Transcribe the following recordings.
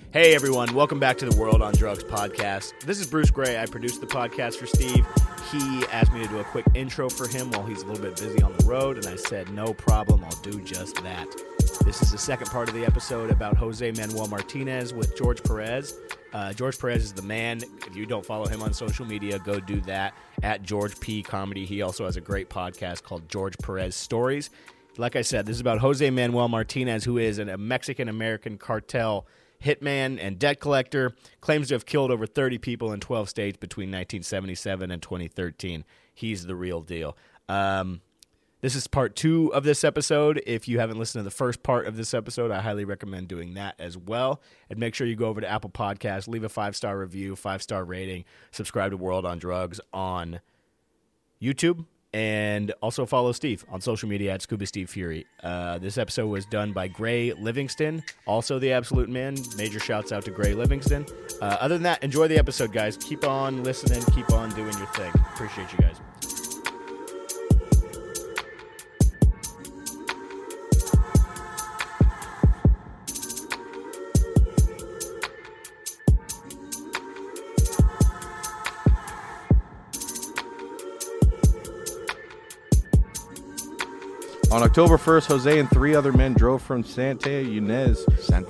Hey everyone, welcome back to the World on Drugs podcast. This is Bruce Gray. I produce the podcast for Steve. He asked me to do a quick intro for him while he's a little bit busy on the road, and I said, no problem, I'll do just that. This is the second part of the episode about Jose Manuel Martinez with George Perez. George Perez is the man. If you don't follow him on social media, go do that at George P. Comedy. He also has a great podcast called George Perez Stories. Like I said, this is about Jose Manuel Martinez, who is a Mexican-American cartel hitman and debt collector, claims to have killed over 30 people in 12 states between 1977 and 2013. He's the real deal. This is part 2 of this episode. If you haven't listened to the first part of this episode, I highly recommend doing that as well. And make sure you go over to Apple Podcasts, leave a 5-star review, 5-star rating, subscribe to World on Drugs on YouTube, and also follow Steve on social media at Scuba Steve Fury. This episode was done by Gray Livingston, also the Absolute Man. Major shouts out to Gray Livingston. Other than that, enjoy the episode, guys. Keep on listening. Keep on doing your thing. Appreciate you guys. On October 1st, Jose and 3 other men drove from Santa Ynez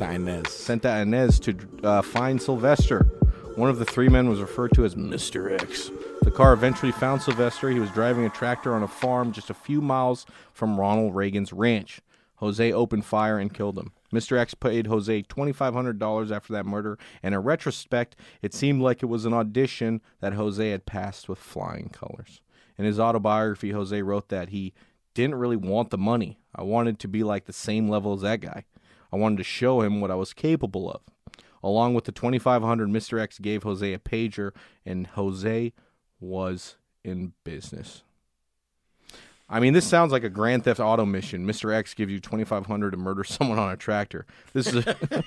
to find Sylvester. One of the 3 men was referred to as Mr. X. The car eventually found Sylvester. He was driving a tractor on a farm just a few miles from Ronald Reagan's ranch. Jose opened fire and killed him. Mr. X paid Jose $2,500 after that murder, and in retrospect, it seemed like it was an audition that Jose had passed with flying colors. In his autobiography, Jose wrote that he didn't really want the money. I wanted to be like the same level as that guy. I wanted to show him what I was capable of. Along with the $2,500, Mr. X gave Jose a pager, and Jose was in business. I mean, this sounds like a Grand Theft Auto mission. Mr. X gives you $2,500 to murder someone on a tractor. This is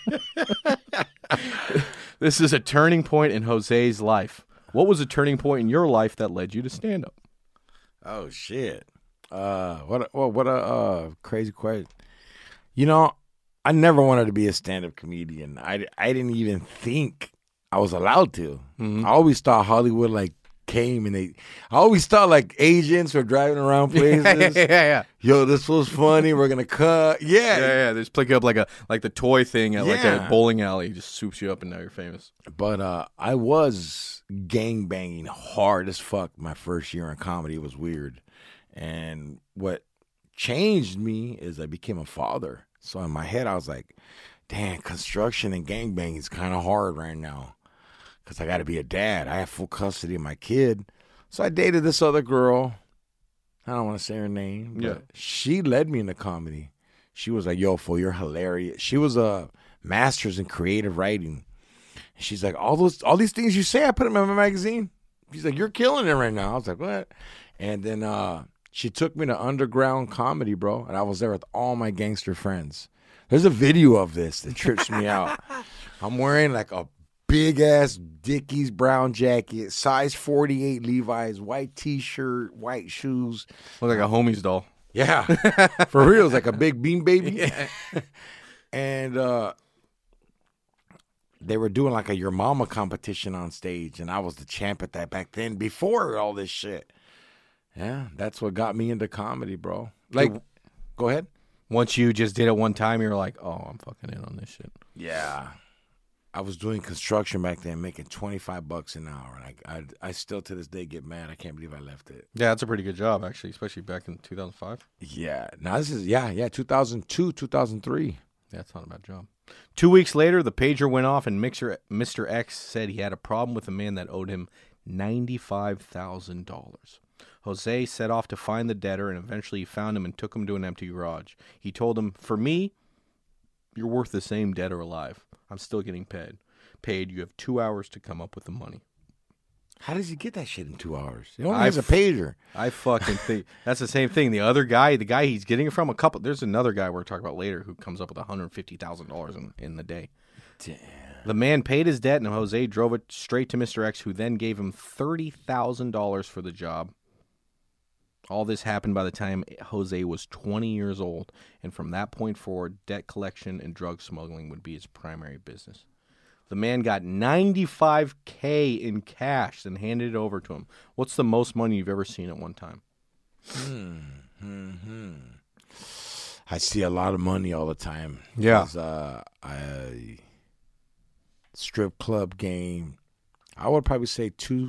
this is a turning point in Jose's life. What was a turning point in your life that led you to stand up? Oh shit. What a crazy question. You know, I never wanted to be a stand-up comedian. I didn't even think I was allowed to. Mm-hmm. I always thought Hollywood came and I always thought agents were driving around places. yeah. Yo, this was funny. We're gonna cut. Yeah. They just pick you up like the toy thing at a bowling alley. It just swoops you up and now you're famous. But I was gang banging hard as fuck my first year in comedy. It was weird. And what changed me is I became a father. So in my head, I was like, damn, construction and gangbanging is kind of hard right now because I got to be a dad. I have full custody of my kid. So I dated this other girl. I don't want to say her name. But she led me into comedy. She was like, yo, fool, you're hilarious. She was a master's in creative writing. And she's like, all these things you say, I put them in my magazine. She's like, you're killing it right now. I was like, what? And then she took me to underground comedy, bro, and I was there with all my gangster friends. There's a video of this that trips me out. I'm wearing a big-ass Dickies brown jacket, size 48 Levi's, white T-shirt, white shoes. Look like a homie's doll. Yeah, for real. It's like a big bean baby. And they were doing a Your Mama competition on stage, and I was the champ at that back then before all this shit. Yeah, that's what got me into comedy, bro. Go ahead. Once you just did it one time, you were like, oh, I'm fucking in on this shit. Yeah. I was doing construction back then, making $25 an hour. And I still to this day get mad. I can't believe I left it. Yeah, that's a pretty good job, actually, especially back in 2005. Yeah. Now this is, 2002, 2003. Yeah, that's not a bad job. 2 weeks later, the pager went off, and Mr. X said he had a problem with a man that owed him $95,000. Jose set off to find the debtor, and eventually he found him and took him to an empty garage. He told him, for me, you're worth the same dead or alive. I'm still getting paid. You have 2 hours to come up with the money. How does he get that shit in 2 hours? He only has a pager. I fucking think that's the same thing. The other guy, the guy he's getting it from, there's another guy we're talking about later who comes up with $150,000 in the day. Damn. The man paid his debt, and Jose drove it straight to Mr. X, who then gave him $30,000 for the job. All this happened by the time Jose was 20 years old, and from that point forward, debt collection and drug smuggling would be his primary business. The man got $95K in cash and handed it over to him. What's the most money you've ever seen at one time? I see a lot of money all the time. Yeah. Strip club game, I would probably say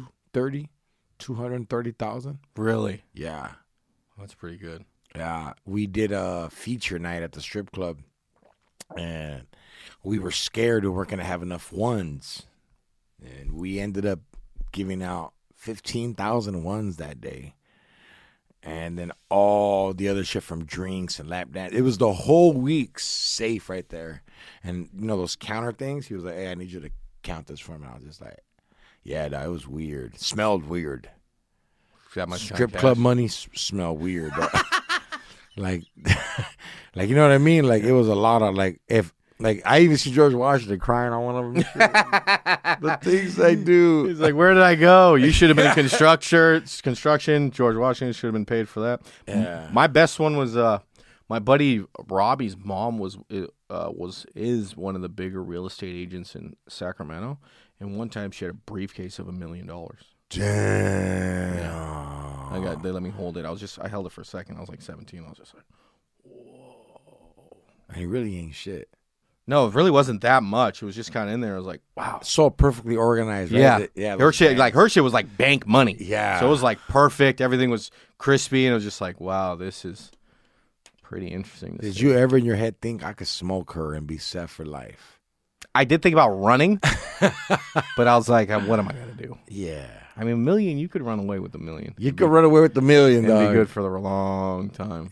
230,000. Really? Yeah. That's pretty good. Yeah. We did a feature night at the strip club, and we were scared we weren't going to have enough ones. And we ended up giving out 15,000 ones that day. And then all the other shit from drinks and lap dance. It was the whole week safe right there. And, you know, those counter things? He was like, hey, I need you to count this for me. I was just like, yeah, no, it was weird. It smelled weird. That much Strip club money smelled weird. like, you know what I mean? Like, it was a lot of, like, I even see George Washington crying on one of them. The things they do. He's like, where did I go? You should have been in construction. George Washington should have been paid for that. Yeah. My best one was my buddy Robbie's mom is one of the bigger real estate agents in Sacramento, and one time she had a briefcase of $1 million. Damn. Yeah. They let me hold it. I held it for a second. I was like 17. I was just like, whoa. And he really ain't shit. No, it really wasn't that much. It was just kind of in there. I was like, wow. So perfectly organized, right? Yeah. Her shit was like bank money. Yeah. So it was like perfect. Everything was crispy, and it was just like, wow, this is pretty interesting. Did you ever in your head think I could smoke her and be set for life? I did think about running, but I was like, what am I going to do? Yeah. I mean, $1 million, you could run away with $1 million. You could run away with $1 million, It'd dog. be good for a long time.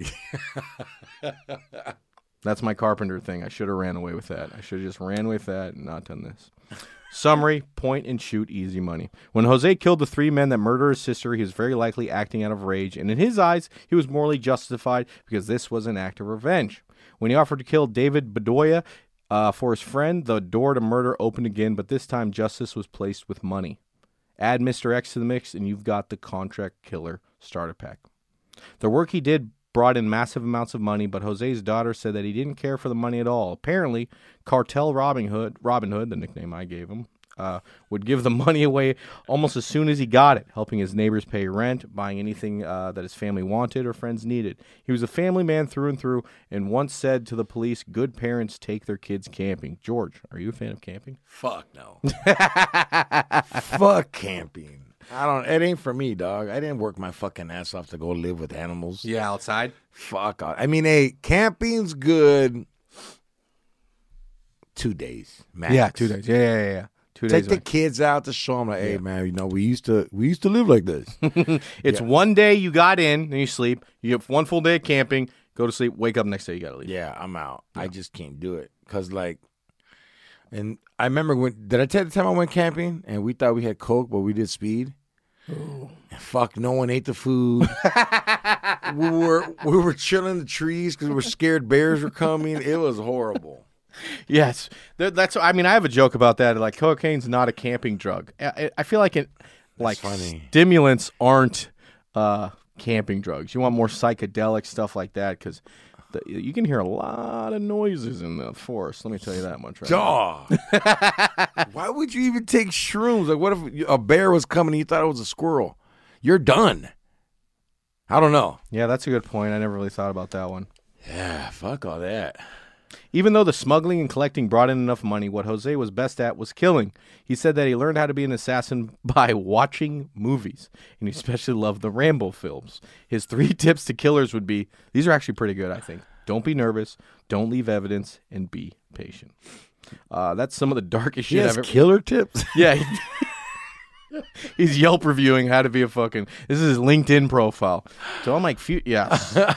That's my carpenter thing. I should have ran away with that. I should have just ran with that and not done this. Summary, point and shoot, easy money. When Jose killed the 3 men that murdered his sister, he was very likely acting out of rage, and in his eyes, he was morally justified because this was an act of revenge. When he offered to kill David Bedoya for his friend, the door to murder opened again, but this time justice was placed with money. Add Mr. X to the mix, and you've got the contract killer starter pack. The work he did brought in massive amounts of money, but Jose's daughter said that he didn't care for the money at all. Apparently, Cartel Robin Hood, the nickname I gave him, would give the money away almost as soon as he got it, helping his neighbors pay rent, buying anything that his family wanted or friends needed. He was a family man through and through, and once said to the police, good parents take their kids camping. George, are you a fan of camping? Fuck no. Fuck camping. It ain't for me, dog. I didn't work my fucking ass off to go live with animals. Yeah, outside? Fuck. I mean, hey, camping's good 2 days, max. Yeah, 2 days. Yeah. 2 days. Take the kids out to show them, like, hey, man, you know, we used to live like this. It's 1 day you got in, then you sleep. You have 1 full day of camping, go to sleep, wake up next day, you got to leave. Yeah, I'm out. Yeah. I just can't do it. Because, like, and I remember did I tell you the time I went camping and we thought we had Coke, but we did speed? Oh. Fuck, no one ate the food. we were chilling in the trees because we were scared bears were coming. It was horrible. Yes, I mean, I have a joke about that. Like, cocaine's not a camping drug. I feel like stimulants aren't camping drugs. You want more psychedelic stuff like that because you can hear a lot of noises in the forest. Let me tell you that much. Why would you even take shrooms? Like, what if a bear was coming and you thought it was a squirrel? You're done. I don't know. Yeah, that's a good point. I never really thought about that one. Yeah, fuck all that. Even though the smuggling and collecting brought in enough money, what Jose was best at was killing. He said that he learned how to be an assassin by watching movies, and he especially loved the Rambo films. His 3 tips to killers would be, these are actually pretty good, I think. Don't be nervous, don't leave evidence, and be patient. That's some of the darkest shit I've ever... killer tips? Yeah. He's Yelp reviewing how to be a fucking... This is his LinkedIn profile. So I'm like, yeah.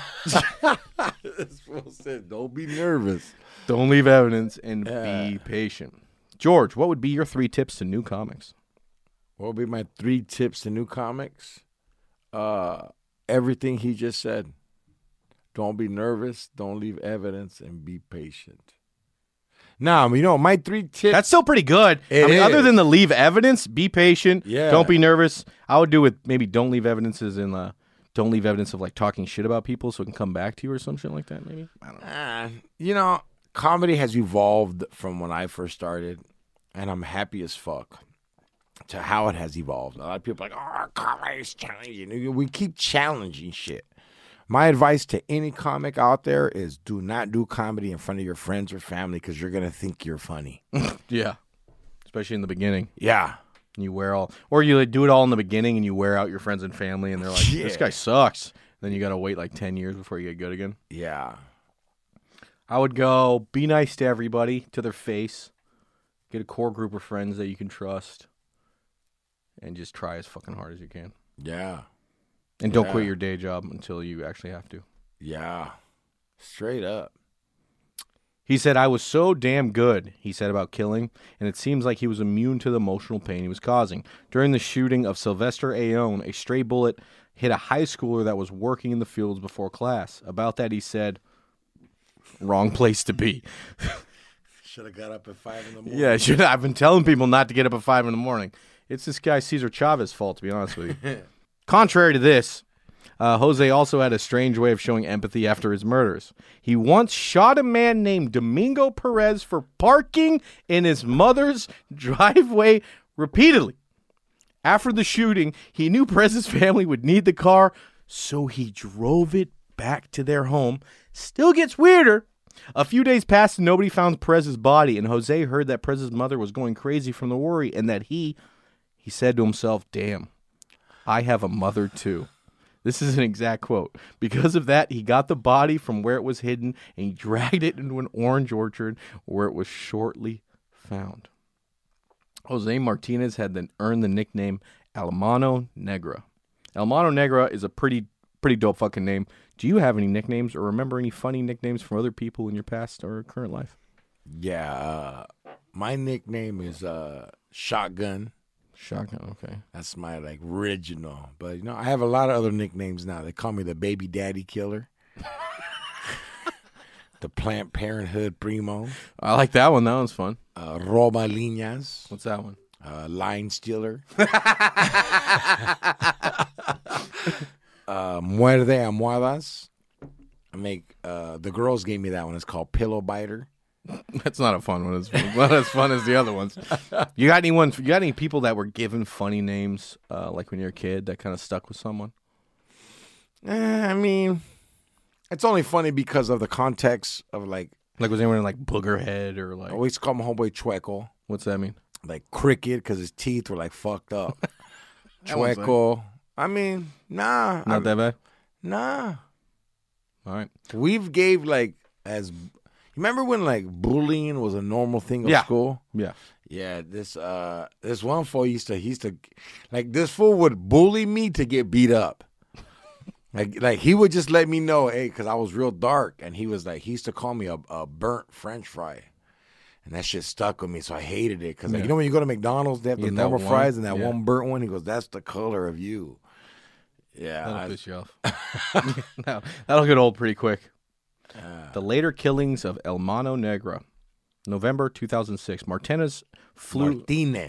Don't be nervous. Don't leave evidence and be patient. George, what would be your 3 tips to new comics? What would be my 3 tips to new comics? Everything he just said. Don't be nervous. Don't leave evidence and be patient. Now, you know, my 3 tips. That's still pretty good. Other than the leave evidence, be patient. Yeah. Don't be nervous. I would do with maybe don't leave evidences in the... Don't leave evidence of like talking shit about people so it can come back to you or some shit like that, maybe? I don't know. You know, comedy has evolved from when I first started. and I'm happy as fuck to how it has evolved. A lot of people are like, oh, comedy's challenging. We keep challenging shit. My advice to any comic out there is do not do comedy in front of your friends or family because you're going to think you're funny. Yeah. Especially in the beginning. Yeah. You wear all, or you do it all in the beginning and you wear out your friends and family and they're like, this guy sucks. Then you got to wait like 10 years before you get good again. Yeah. I would go be nice to everybody, to their face. Get a core group of friends that you can trust. And just try as fucking hard as you can. Yeah. And don't quit your day job until you actually have to. Yeah. Straight up. He said, I was so damn good, he said about killing, and it seems like he was immune to the emotional pain he was causing. During the shooting of Sylvester Aoun, a stray bullet hit a high schooler that was working in the fields before class. About that, he said, wrong place to be. Should have got up at 5 in the morning. Yeah, I've been telling people not to get up at 5 in the morning. It's this guy Cesar Chavez's fault, to be honest with you. Contrary to this, Jose also had a strange way of showing empathy after his murders. He once shot a man named Domingo Perez for parking in his mother's driveway repeatedly. After the shooting, he knew Perez's family would need the car, so he drove it back to their home. Still gets weirder. A few days passed and nobody found Perez's body, and Jose heard that Perez's mother was going crazy from the worry, and that he said to himself, damn, I have a mother too. This is an exact quote. Because of that, he got the body from where it was hidden and he dragged it into an orange orchard where it was shortly found. Jose Martinez had earned the nickname El Mano Negra. El Mano Negra is a pretty dope fucking name. Do you have any nicknames or remember any funny nicknames from other people in your past or current life? Yeah. My nickname is Shotgun. Shotgun, okay. That's my original. But I have a lot of other nicknames now. They call me the Baby Daddy Killer. The Planned Parenthood Primo. I like that one. That one's fun. Roba Liñas. What's that one? Line Stealer. Muerde Almohadas. The girls gave me that one. It's called Pillow Biter. That's not a fun one. It's not as fun as the other ones. You got any people that were given funny names, like when you're a kid, that kind of stuck with someone? I mean, it's only funny because of the context of was anyone like Boogerhead or like? I always call my homeboy Chueco. What's that mean? Like Cricket, because his teeth were fucked up. Chueco. I mean, nah. Not that bad? Nah. All right. We've gave as... Remember when bullying was a normal thing at school? Yeah. Yeah, this one fool used to this fool would bully me to get beat up. Like he would just let me know, hey, because I was real dark, and he was he used to call me a burnt French fry, and that shit stuck with me, so I hated it because when you go to McDonald's, they have the normal fries and that one burnt one. He goes, that's the color of you. Yeah, that'll piss you off. That'll get old pretty quick. The later killings of El Mano Negra. November 2006. Martinez flew into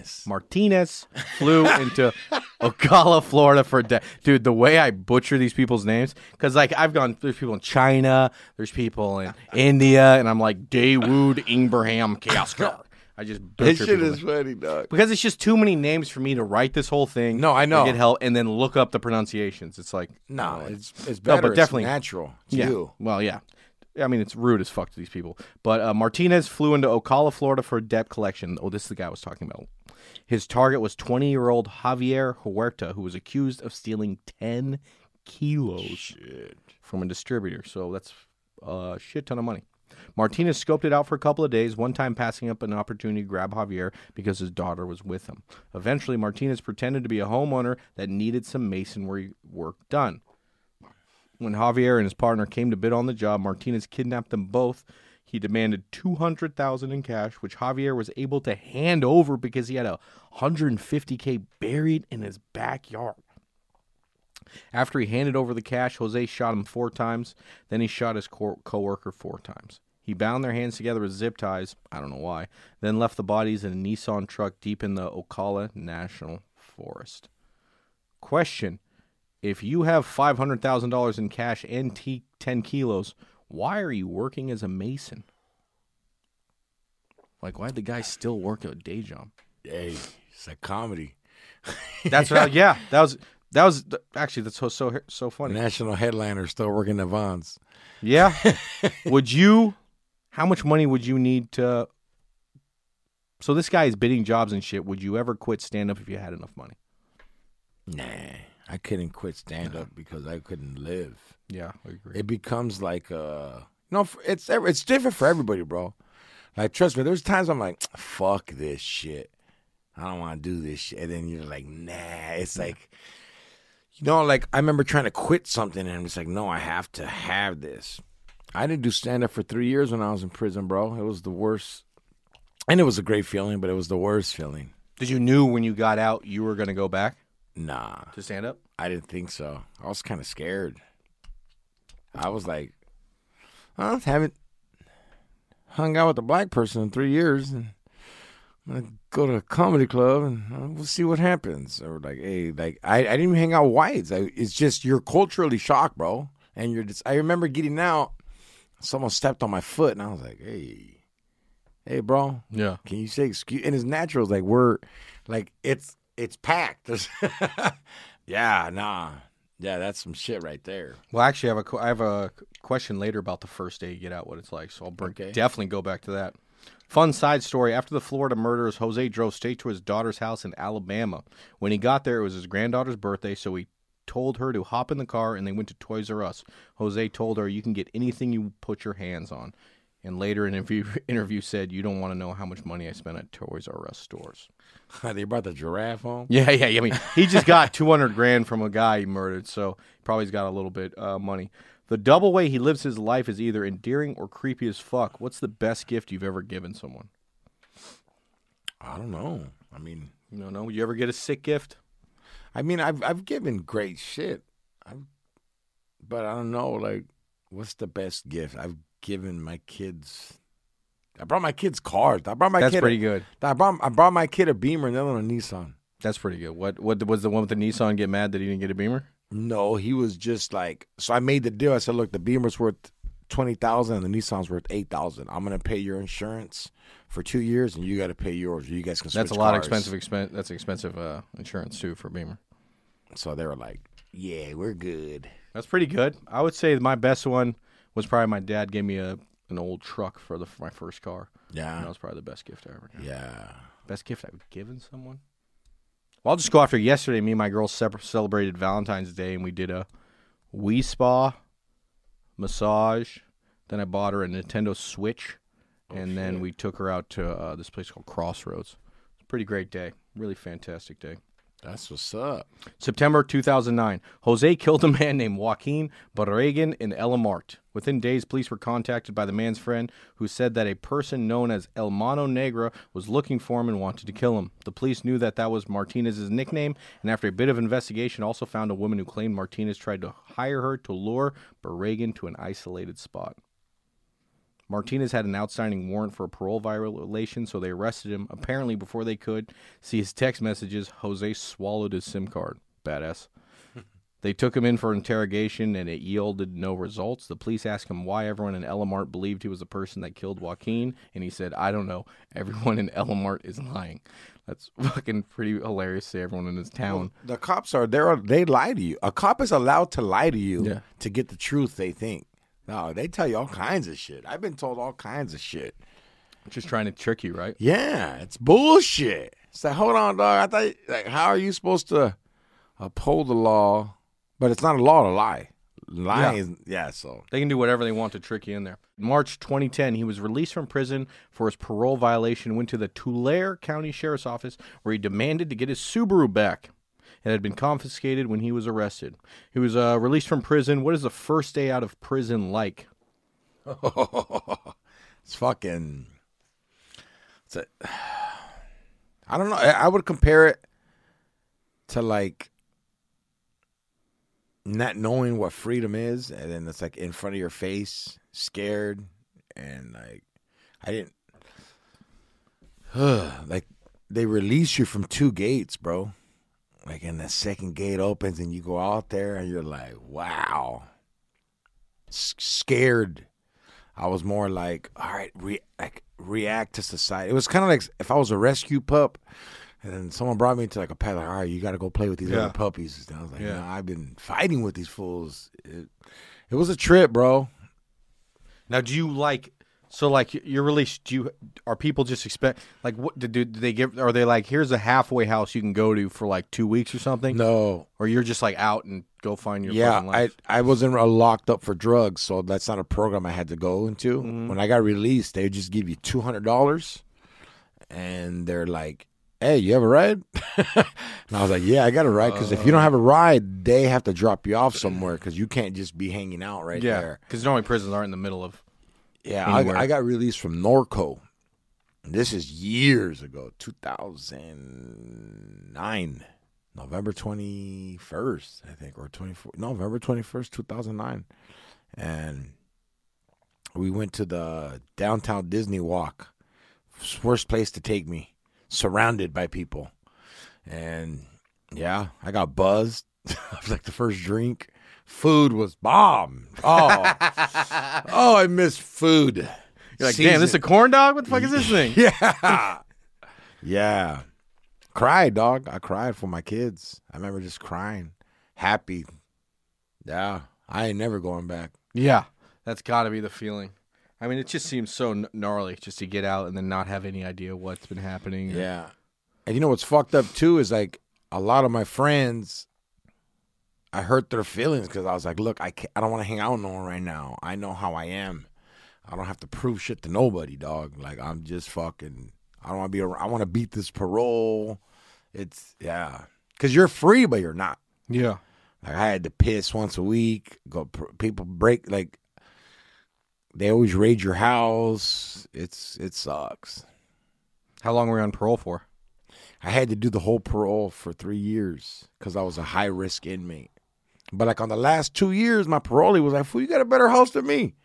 Ocala, Florida for death. Dude, the way I butcher these people's names, because there's people in China, there's people in India, and I'm like, Dawood Ingraham Kasker. I just butcher this shit is funny, dog. Because it's just too many names for me to write this whole thing. No, I know. Get help and then look up the pronunciations. It's like it's better. No, but definitely it's natural. It's you. Well, yeah. I mean, it's rude as fuck to these people. But Martinez flew into Ocala, Florida for a debt collection. Oh, this is the guy I was talking about. His target was 20-year-old Javier Huerta, who was accused of stealing 10 kilos from a distributor. So that's a shit ton of money. Martinez scoped it out for a couple of days, one time passing up an opportunity to grab Javier because his daughter was with him. Eventually, Martinez pretended to be a homeowner that needed some masonry work done. When Javier and his partner came to bid on the job, Martinez kidnapped them both. He demanded $200,000 in cash, which Javier was able to hand over because he had $150K buried in his backyard. After he handed over the cash, Jose shot him 4 times. Then he shot his co-worker 4 times. He bound their hands together with zip ties, I don't know why, then left the bodies in a Nissan truck deep in the Ocala National Forest. Question. If you have $500,000 in cash and 10 kilos, why are you working as a mason? Like, why'd the guy still work a day job? Hey, it's like comedy. That's what. Yeah, that was actually that's so funny. National headliner still working the Vons. Yeah. How much money would you need to? So this guy is bidding jobs and shit. Would you ever quit stand up if you had enough money? Nah, I couldn't quit stand up because I couldn't live. Yeah, I agree. It becomes like it's different for everybody, bro. Like, trust me, there's times I'm like, fuck this shit. I don't want to do this shit. And then you're like, nah. It's like, like I remember trying to quit something and it's like, no, I have to have this. I didn't do stand up for 3 years when I was in prison, bro. It was the worst. And it was a great feeling, but it was the worst feeling. Did you knew when you got out you were going to go back? Nah. To stand up? I didn't think so. I was kind of scared. I was like, I haven't hung out with a black person in 3 years, and I'm going to go to a comedy club, and we'll see what happens. Or like, hey, like I didn't even hang out with whites. It's just you're culturally shocked, bro. And you're just, I remember getting out, someone stepped on my foot, and I was like, hey, bro. Yeah. Can you say excuse? And it's natural. It's it's packed. Yeah, nah. Yeah, that's some shit right there. Well, actually, I have a question later about the first day you get out, what it's like. So I'll definitely go back to that. Fun side story. After the Florida murders, Jose drove straight to his daughter's house in Alabama. When he got there, it was his granddaughter's birthday, so he told her to hop in the car, and they went to Toys R Us. Jose told her, you can get anything you put your hands on. And later in an interview said, you don't want to know how much money I spent at Toys R Us stores. They brought the giraffe home? Yeah. I mean, he just got $200,000 from a guy he murdered, so probably's got a little bit money. The double way he lives his life is either endearing or creepy as fuck. What's the best gift you've ever given someone? I don't know. I mean, you don't know? You ever get a sick gift? I mean, I've given great shit, but I don't know. Like, what's the best gift I've given my kids? I brought my kids cars. That's pretty good. I brought my kid a Beamer and the other one a Nissan. That's pretty good. What was the one with the Nissan get mad that he didn't get a Beamer? No, he was just like, so I made the deal. I said, look, the Beamer's worth $20,000 and the Nissan's worth $8,000. I'm gonna pay your insurance for 2 years, and you got to pay yours. You guys can switch. That's a lot cars. That's expensive insurance too for Beamer. So they were like, yeah, we're good. That's pretty good. I would say my best one was probably my dad gave me an old truck for my first car. Yeah, and that was probably the best gift I ever got. Yeah, best gift I've given someone. Well, I'll just go after yesterday. Me and my girl celebrated Valentine's Day, and we did a Wii Spa massage. Then I bought her a Nintendo Switch, and then we took her out to this place called Crossroads. It's a pretty great day. Really fantastic day. That's what's up. September 2009. Jose killed a man named Joaquin Barragan in El Mart. Within days, police were contacted by the man's friend who said that a person known as El Mano Negra was looking for him and wanted to kill him. The police knew that was Martinez's nickname, and after a bit of investigation, also found a woman who claimed Martinez tried to hire her to lure Barragan to an isolated spot. Martinez had an outstanding warrant for a parole violation, so they arrested him. Apparently, before they could see his text messages, Jose swallowed his SIM card. Badass. They took him in for interrogation, and it yielded no results. The police asked him why everyone in El Mart believed he was the person that killed Joaquin, and he said, I don't know. Everyone in El Mart is lying. That's fucking pretty hilarious to everyone in this town. Well, the cops they lie to you. A cop is allowed to lie to you to get the truth they think. No, they tell you all kinds of shit. I've been told all kinds of shit. Just trying to trick you, right? Yeah, it's bullshit. It's like, hold on, dog. I thought, how are you supposed to uphold the law? But it's not a law to lie. Lying, so. They can do whatever they want to trick you in there. In March 2010, he was released from prison for his parole violation and went to the Tulare County Sheriff's Office where he demanded to get his Subaru back. It had been confiscated when he was arrested. He was released from prison. What is the first day out of prison like? It's fucking... I don't know. I would compare it to like not knowing what freedom is, and then it's like in front of your face, scared, and like I didn't... like they release you from 2 gates, bro. Like, and the second gate opens and you go out there and you're like, wow. Scared. I was more like, all right, react to society. It was kind of like if I was a rescue pup and then someone brought me to like a pet, like, all right, you got to go play with these other puppies. And I was like, I've been fighting with these fools. It was a trip, bro. Now, do you like? So, like, you're released. Are people just expect like what? Do they give? Are they like, here's a halfway house you can go to for like 2 weeks or something? No, or you're just like out and go find your fucking life? I wasn't locked up for drugs, so that's not a program I had to go into. When I got released, they just give you $200, and they're like, hey, you have a ride? And I was like, yeah, I got a ride, because if you don't have a ride, they have to drop you off somewhere, because you can't just be hanging out right there. Because normally prisons aren't in the middle of. Yeah, I got released from Norco. This is years ago, 2009, November 21st, I think, or 24th, November 21st, 2009. And we went to the downtown Disney Walk, worst place to take me, surrounded by people. And, yeah, I got buzzed. It was like the first drink. Food was bomb. Oh, I miss food. You're like, damn, this is a corn dog? What the fuck is this thing? Yeah. Yeah. Cried, dog. I cried for my kids. I remember just crying. Happy. Yeah. I ain't never going back. Yeah. That's got to be the feeling. I mean, it just seems so gnarly just to get out and then not have any idea what's been happening. Yeah. And you know what's fucked up, too, is like a lot of my friends, I hurt their feelings because I was like, look, I don't want to hang out with no one right now. I know how I am. I don't have to prove shit to nobody, dog. Like, I'm just fucking, I don't want to be around. I want to beat this parole. It's, yeah. Because you're free, but you're not. Yeah. Like, I had to piss once a week. People break, like, they always raid your house. It sucks. How long were you on parole for? I had to do the whole parole for 3 years because I was a high-risk inmate. But, like, on the last 2 years, my parolee was like, fool, you got a better house than me.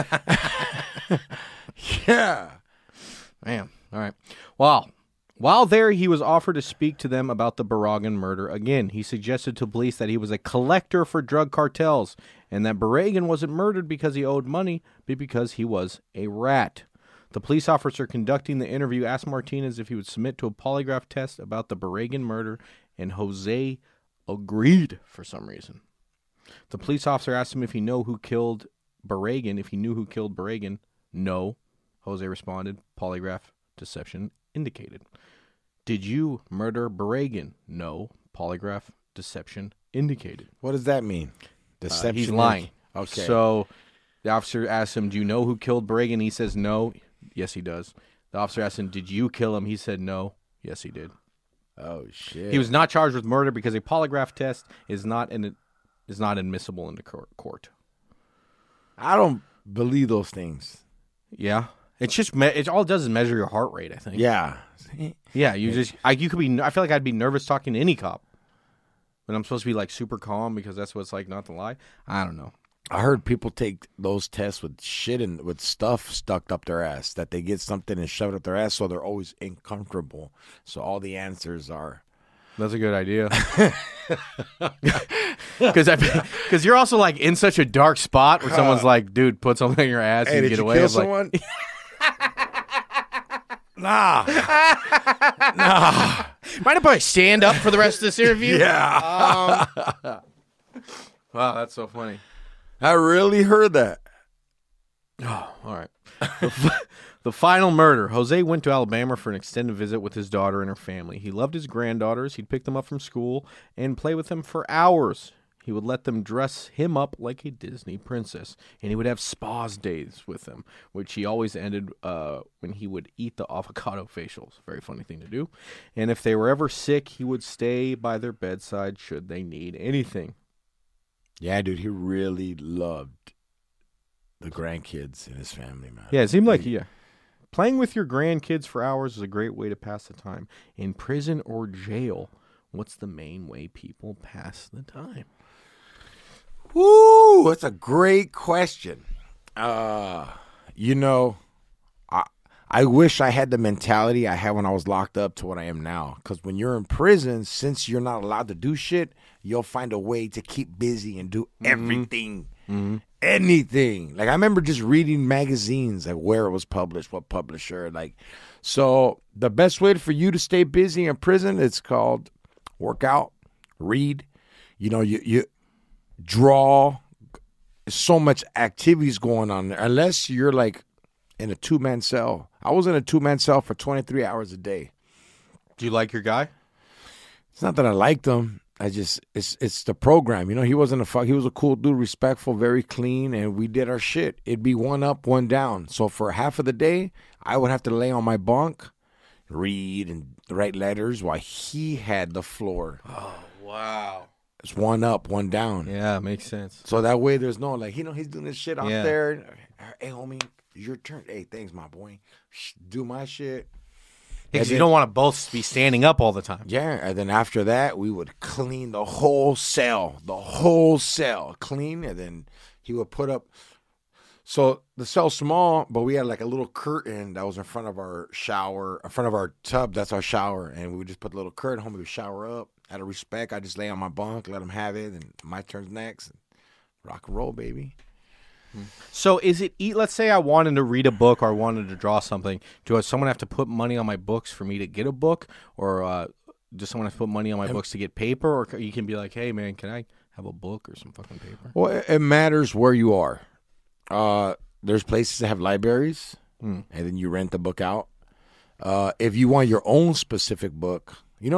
Yeah. Man. All right. Well, while there, he was offered to speak to them about the Barragan murder again. He suggested to police that he was a collector for drug cartels and that Barragan wasn't murdered because he owed money, but because he was a rat. The police officer conducting the interview asked Martinez if he would submit to a polygraph test about the Barragan murder, and Jose agreed for some reason. The police officer asked him if he knew who killed Barragan. No, Jose responded. Polygraph deception indicated. Did you murder Barragan? No, polygraph deception indicated. What does that mean? Deception? He's lying. Okay. So the officer asked him, do you know who killed Barragan? He says no. Yes, he does. The officer asked him, did you kill him? He said no. Yes, he did. Oh, shit. He was not charged with murder because a polygraph test is not admissible into court. I don't believe those things. Yeah. It's just, it all it does is measure your heart rate, I think. Yeah. Yeah, you could be, I feel like I'd be nervous talking to any cop. But I'm supposed to be like super calm because that's what it's like not to lie. I don't know. I heard people take those tests with shit and with stuff stuck up their ass, that they get something and shove it up their ass so they're always uncomfortable. So all the answers are. That's a good idea. Because you're also like in such a dark spot where someone's like, dude, put something in your ass and get away. Kill someone? Like, Nah. Mind if I stand up for the rest of this interview? Yeah. Wow, that's so funny. I really heard that. Oh, all right. The final murder. Jose went to Alabama for an extended visit with his daughter and her family. He loved his granddaughters. He'd pick them up from school and play with them for hours. He would let them dress him up like a Disney princess, and he would have spas days with them, which he always ended when he would eat the avocado facials. Very funny thing to do. And if they were ever sick, he would stay by their bedside should they need anything. Yeah, dude, he really loved the grandkids in his family, man. Yeah, it seemed like, playing with your grandkids for hours is a great way to pass the time. In prison or jail, what's the main way people pass the time? Woo, that's a great question. I wish I had the mentality I had when I was locked up to what I am now. Because when you're in prison, since you're not allowed to do shit, you'll find a way to keep busy and do everything. Mm-hmm. anything. Like I remember just reading magazines, like where it was published, what publisher. Like, so the best way for you to stay busy in prison, it's called work out, read. You know, you draw. So much activities going on there. Unless you're like in a 2-man cell. I was in a 2-man cell for 23 hours a day. Do you like your guy? It's not that I liked him. I just it's the program. You know, he wasn't he was a cool dude, respectful, very clean, and we did our shit. It'd be one up, one down. So for half of the day, I would have to lay on my bunk, read and write letters while he had the floor. Oh, wow. It's one up, one down. Yeah, makes sense. So that way there's no like, he's doing this shit out Yeah. there. Hey, homie, your turn. Hey, thanks, my boy. Do my shit. Because you don't want to both be standing up all the time. Yeah, and then after that, we would clean the whole cell, clean, and then he would put up. So the cell's small, but we had like a little curtain that was in front of our shower, in front of our tub. That's our shower, and we would just put a little curtain. Homie would shower up. Out of respect, I just lay on my bunk, let him have it, and my turn's next. Rock and roll, baby. So is it, let's say I wanted to read a book or I wanted to draw something. Does someone have to put money on my books for me to get a book? Or does someone have to put money on my books to get paper? Or you can be like, hey, man, can I have a book or some fucking paper? Well, it matters where you are. There's places that have libraries, and then you rent the book out. If you want your own specific book,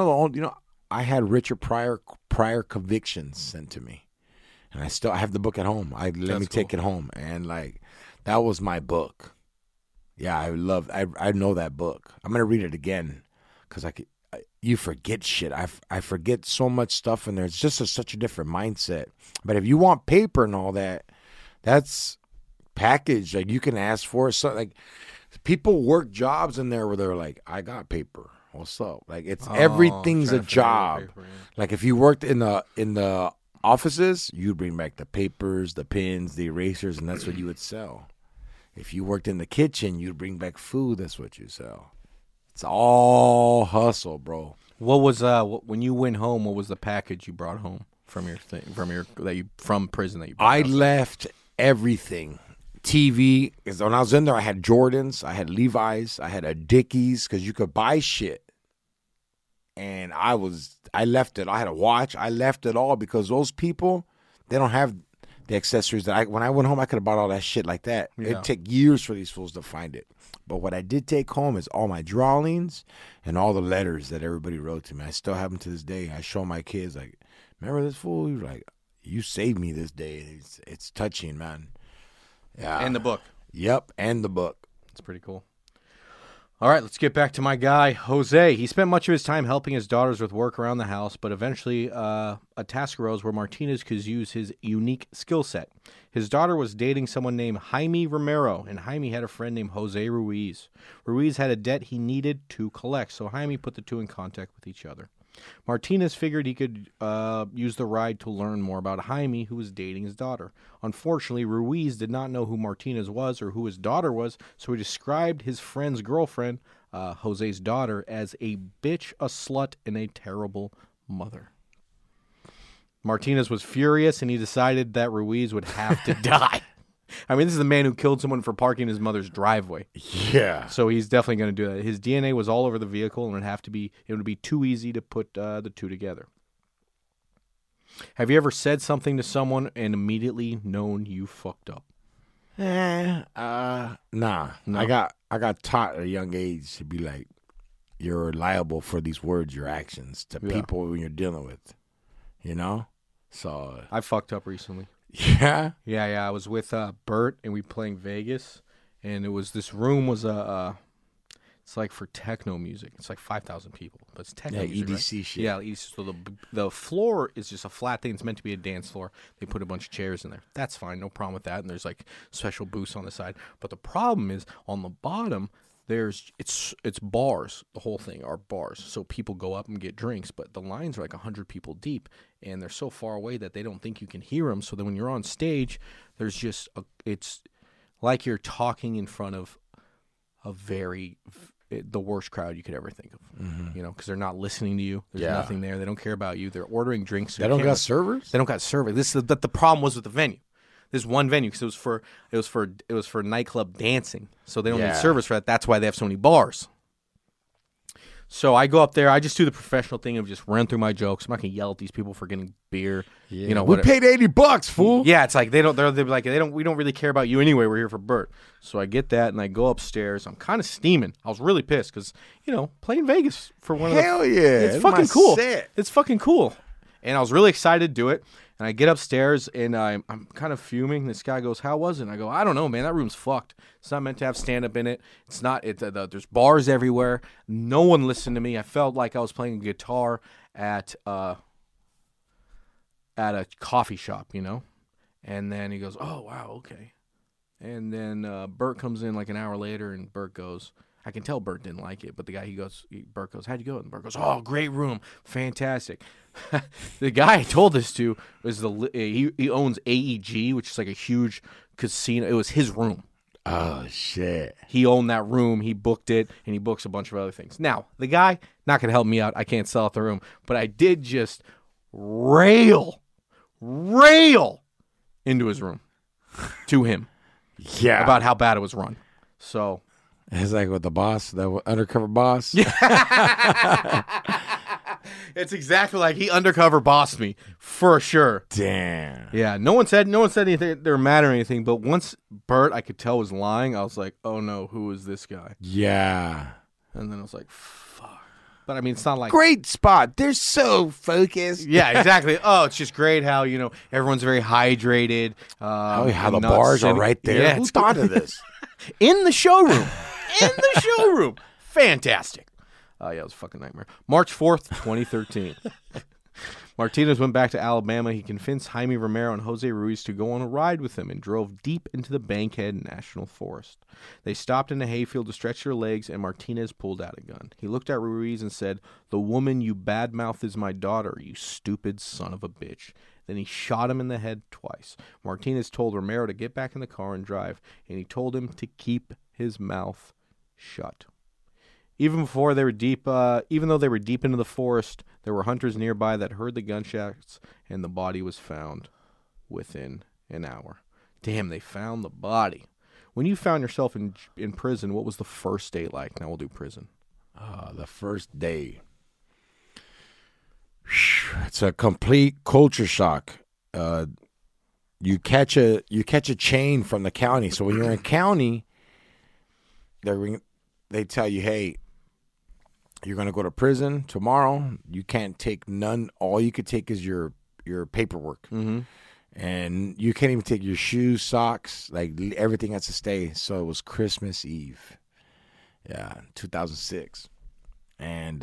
I had Richard Pryor Convictions sent to me, and I have the book at home. Let me take it home, and like that was my book. Yeah, I know that book. I'm gonna read it again because you forget shit. I forget so much stuff in there. It's just such a different mindset. But if you want paper and all that, that's packaged. Like you can ask for it. So like people work jobs in there where they're like, I got paper. What's up? Like everything's a job. Paper, yeah. Like if you worked in the offices, you'd bring back the papers, the pens, the erasers, and that's what you would sell. If you worked in the kitchen, you'd bring back food. That's what you sell. It's all hustle, bro. What was when you went home? What was the package you brought home from your thing from prison that you brought I out? left everything. TV, because when I was in there, I had Jordans, I had Levi's, I had a Dickies, because you could buy shit. And I left it. I had a watch. I left it all because those people, they don't have the accessories that when I went home, I could have bought all that shit like that. Yeah. It'd take years for these fools to find it. But what I did take home is all my drawings and all the letters that everybody wrote to me. I still have them to this day. I show my kids, like, remember this fool? He was like, you saved me this day. It's touching, man. Yeah. And the book. Yep, and the book. That's pretty cool. All right, let's get back to my guy, Jose. He spent much of his time helping his daughters with work around the house, but eventually a task arose where Martinez could use his unique skill set. His daughter was dating someone named Jaime Romero, and Jaime had a friend named Jose Ruiz. Ruiz had a debt he needed to collect, so Jaime put the two in contact with each other. Martinez figured he could use the ride to learn more about Jaime, who was dating his daughter. Unfortunately, Ruiz did not know who Martinez was or who his daughter was, so he described his friend's girlfriend, Jose's daughter, as a bitch, a slut, and a terrible mother. Martinez was furious, and he decided that Ruiz would have to die. I mean, this is the man who killed someone for parking his mother's driveway. Yeah. So he's definitely going to do that. His DNA was all over the vehicle, and it would be too easy to put the two together. Have you ever said something to someone and immediately known you fucked up? Nah. No. I got taught at a young age to be like, you're liable for these words, your actions to people when you're dealing with, you know? So I fucked up recently. yeah. Yeah. I was with Bert, and we playing Vegas, and it was this room was it's like for techno music. It's like 5,000 people, but it's techno music. EDC right? shit. Yeah, EDC. So the floor is just a flat thing. It's meant to be a dance floor. They put a bunch of chairs in there. That's fine, no problem with that. And there's like special booths on the side. But the problem is on the bottom. It's bars. The whole thing are bars. So people go up and get drinks, but the lines are like 100 people deep, and they're so far away that they don't think you can hear them. So then when you're on stage, there's just it's like you're talking in front of the worst crowd you could ever think of. Mm-hmm. You know, because they're not listening to you. There's nothing there. They don't care about you. They're ordering drinks. So They don't got servers? They don't got servers. The problem was with the venue. This one venue because it was for nightclub dancing. So they don't need Yeah. service for that. That's why they have so many bars. So I go up there. I just do the professional thing of just run through my jokes. I'm not gonna yell at these people for getting beer. Yeah. You know, we whatever. paid $80, fool. Yeah, it's like we don't really care about you anyway. We're here for Bert. So I get that and I go upstairs. I'm kind of steaming. I was really pissed because playing Vegas for one Hell of the yeah, it's fucking my cool. set. It's fucking cool. And I was really excited to do it. And I get upstairs and I'm kind of fuming. This guy goes, "How was it?" And I go, "I don't know, man. That room's fucked. It's not meant to have stand up in it. It's not. There's bars everywhere. No one listened to me. I felt like I was playing guitar at a coffee shop, And then he goes, "Oh wow, okay." And then Bert comes in like an hour later, and Bert goes, I can tell Bert didn't like it, but Bert goes, "How'd you go?" And Bert goes, "Oh, great room, fantastic." The guy I told this to was he owns AEG, which is like a huge casino. It was his room. Oh shit! He owned that room. He booked it, and he books a bunch of other things. Now, the guy not gonna help me out. I can't sell out the room, but I did just rail into his room to him Yeah, about how bad it was run. So it's like with the boss, the undercover boss. it's exactly like he undercover bossed me for sure. Damn. Yeah, no one said anything. They were mad or anything. But once Bert, I could tell was lying. I was like, "Oh no, who is this guy?" Yeah. And then I was like, "Fuck." But I mean, it's not like Great spot. They're so focused. Yeah, exactly. Oh, it's just great how everyone's very hydrated. How the nuts bars are and- right there. Yeah, Who it's thought of this? in the showroom. Fantastic. Yeah, it was a fucking nightmare. March 4th, 2013. Martinez went back to Alabama. He convinced Jaime Romero and Jose Ruiz to go on a ride with him and drove deep into the Bankhead National Forest. They stopped in a hayfield to stretch their legs, and Martinez pulled out a gun. He looked at Ruiz and said, "The woman you badmouth is my daughter, you stupid son of a bitch." Then he shot him in the head twice. Martinez told Romero to get back in the car and drive, and he told him to keep his mouth shut. Even though they were deep into the forest, there were hunters nearby that heard the gunshots, and the body was found within an hour. Damn, they found the body. When you found yourself in prison, what was the first day like? Now we'll do prison. The first day. It's a complete culture shock. You catch a chain from the county. So when you're in county, they tell you, "Hey, you're going to go to prison tomorrow. You can't take none. All you could take is your paperwork. Mm-hmm. And you can't even take your shoes, socks. Like, everything has to stay." So it was Christmas Eve. Yeah, 2006. And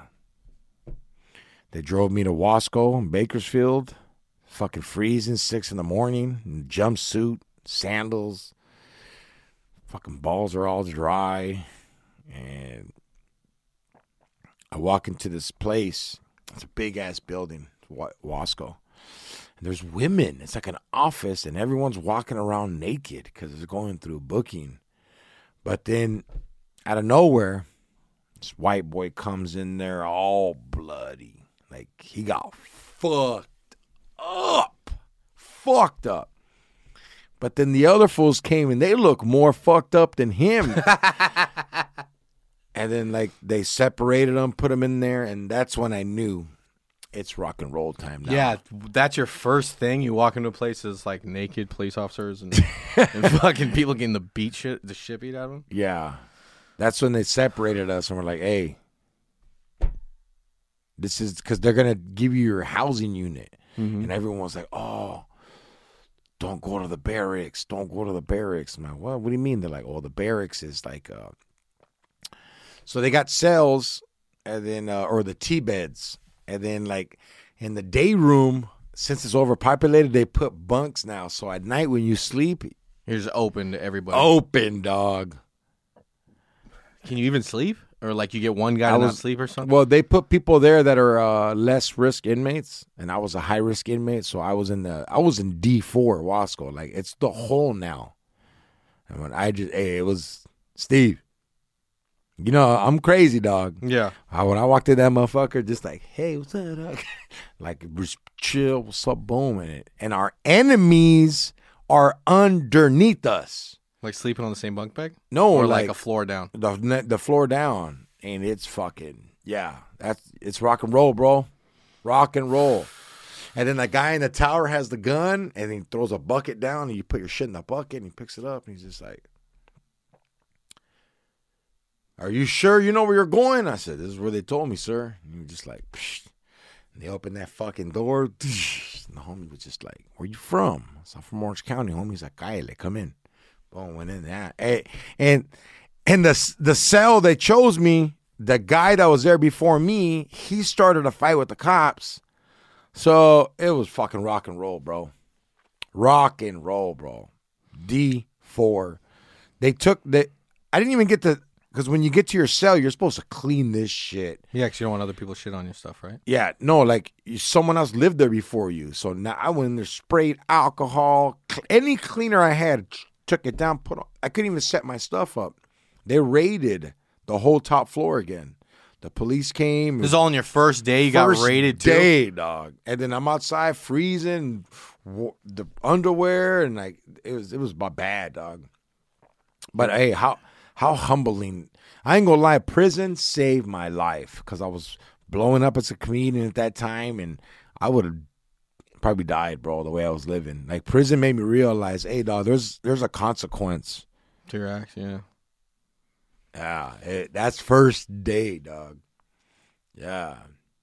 they drove me to Wasco and Bakersfield. Fucking freezing, 6 in the morning. Jumpsuit, sandals. Fucking balls are all dry. And I walk into this place. It's a big-ass building, Wasco. And there's women. It's like an office, and everyone's walking around naked because it's going through booking. But then, out of nowhere, this white boy comes in there all bloody. Like, he got fucked up. But then the other fools came, and they look more fucked up than him. And then, like, they separated them, put them in there, and that's when I knew it's rock and roll time now. Yeah, that's your first thing. You walk into places like naked police officers and fucking people getting the shit beat out of them. Yeah. That's when they separated us, and we're like, "Hey, this is because they're going to give you your housing unit." Mm-hmm. And everyone was like, "Oh, don't go to the barracks. Don't go to the barracks." I'm like, what do you mean? They're like, "Oh, the barracks is like..." So they got cells, and then or the T-beds. And then, like, in the day room, since it's overpopulated, they put bunks now. So at night when you sleep, You're just open to everybody. open, dog. Can you even sleep? Or like you get one guy to not sleep or something? Well, they put people there that are less risk inmates, and I was a high risk inmate, so I was in D4 Wasco. Like, it's the hole now. And when it was Steve. You know, I'm crazy, dog. Yeah. When I walked in that motherfucker, just like, "Hey, what's up, dog?" Like, just chill, what's up, boom, and our enemies are underneath us. Like sleeping on the same bunk bed? No, Or like a floor down? the floor down, and it's fucking it's rock and roll, bro, rock and roll. And then the guy in the tower has the gun, and he throws a bucket down, and you put your shit in the bucket, and he picks it up, and he's just like, "Are you sure you know where you're going?" I said, "This is where they told me, sir." And you're just like, psh. And they opened that fucking door, and the homie was just like, "Where you from?" I said, "I'm from Orange County." Homie's like, "Cállate, come in." Boom, went in there. And the cell they chose me, the guy that was there before me, he started a fight with the cops. So it was fucking rock and roll, bro. Rock and roll, bro. D4. They took the... I didn't even get to... Because when you get to your cell, you're supposed to clean this shit. Yeah, because you don't want other people shit on your stuff, right? Yeah, no, like someone else lived there before you. So now I went in there, sprayed alcohol. Any cleaner I had, took it down, I couldn't even set my stuff up. They raided the whole top floor again. The police came. This is all on your first day. You got raided too. First day, dog. And then I'm outside freezing, the underwear, and like it was bad, dog. But hey, how humbling! I ain't gonna lie. Prison saved my life because I was blowing up as a comedian at that time, and I would have probably died, bro. The way I was living, like prison made me realize, hey, dog, there's a consequence to your acts. Yeah. Yeah, that's first day, dog. Yeah.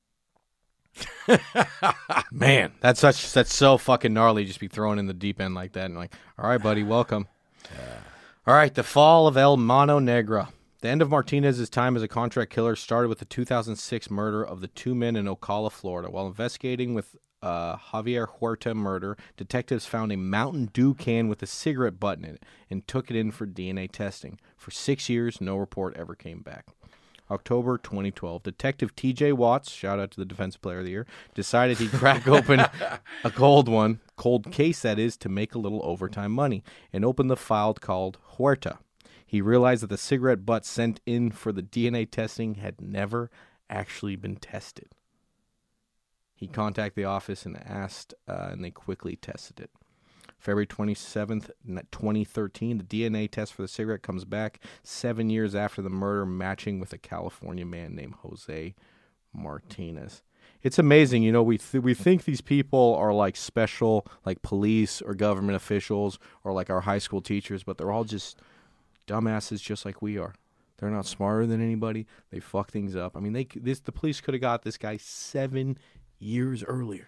Man, that's so fucking gnarly. Just be thrown in the deep end like that, and like, all right, buddy, welcome. Yeah. All right, the fall of El Mano Negra. The end of Martinez's time as a contract killer started with the 2006 murder of the two men in Ocala, Florida. While investigating with Javier Huerta murder, detectives found a Mountain Dew can with a cigarette butt in it and took it in for DNA testing. For 6 years, no report ever came back. October 2012, Detective T.J. Watts, shout out to the Defensive Player of the Year, decided he'd crack open a cold case that is, to make a little overtime money, and opened the file called Huerta. He realized that the cigarette butt sent in for the DNA testing had never actually been tested. He contacted the office and asked, and they quickly tested it. February 27th, 2013, the DNA test for the cigarette comes back 7 years after the murder, matching with a California man named Jose Martinez. It's amazing, you know, we think these people are like special, like police or government officials or like our high school teachers, but they're all just dumbasses just like we are. They're not smarter than anybody. They fuck things up. I mean, the police could have got this guy 7 years earlier.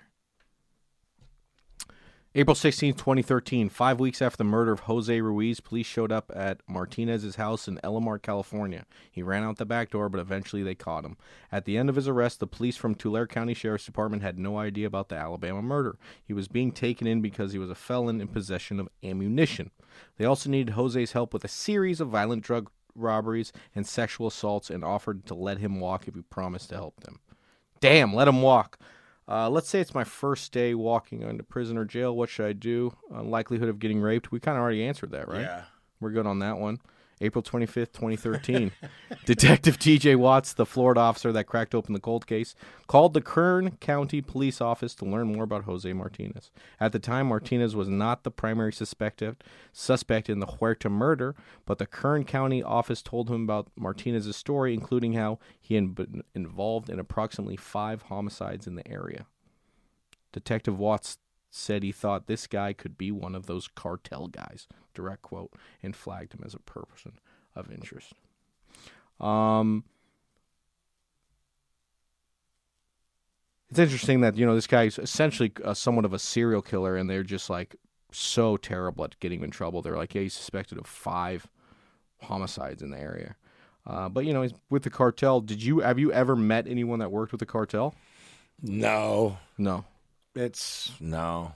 April 16, 2013, 5 weeks after the murder of Jose Ruiz, police showed up at Martinez's house in Elamar, California. He ran out the back door, but eventually they caught him. At the end of his arrest, the police from Tulare County Sheriff's Department had no idea about the Alabama murder. He was being taken in because he was a felon in possession of ammunition. They also needed Jose's help with a series of violent drug robberies and sexual assaults and offered to let him walk if he promised to help them. Damn, let him walk. Let's say it's my first day walking into prison or jail. What should I do? Likelihood of getting raped. We kind of already answered that, right? Yeah. We're good on that one. April 25th, 2013. Detective T.J. Watts, the Florida officer that cracked open the cold case, called the Kern County Police Office to learn more about Jose Martinez. At the time, Martinez was not the primary suspect in the Huerta murder, but the Kern County office told him about Martinez's story, including how he had been involved in approximately 5 homicides in the area. Detective Watts said he thought this guy could be one of those cartel guys, direct quote, and flagged him as a person of interest. It's interesting that, you know, this guy's essentially somewhat of a serial killer, and they're just like so terrible at getting him in trouble. They're like, yeah, he's suspected of 5 homicides in the area. But, you know, he's with the cartel. Have you ever met anyone that worked with the cartel? No. No. No.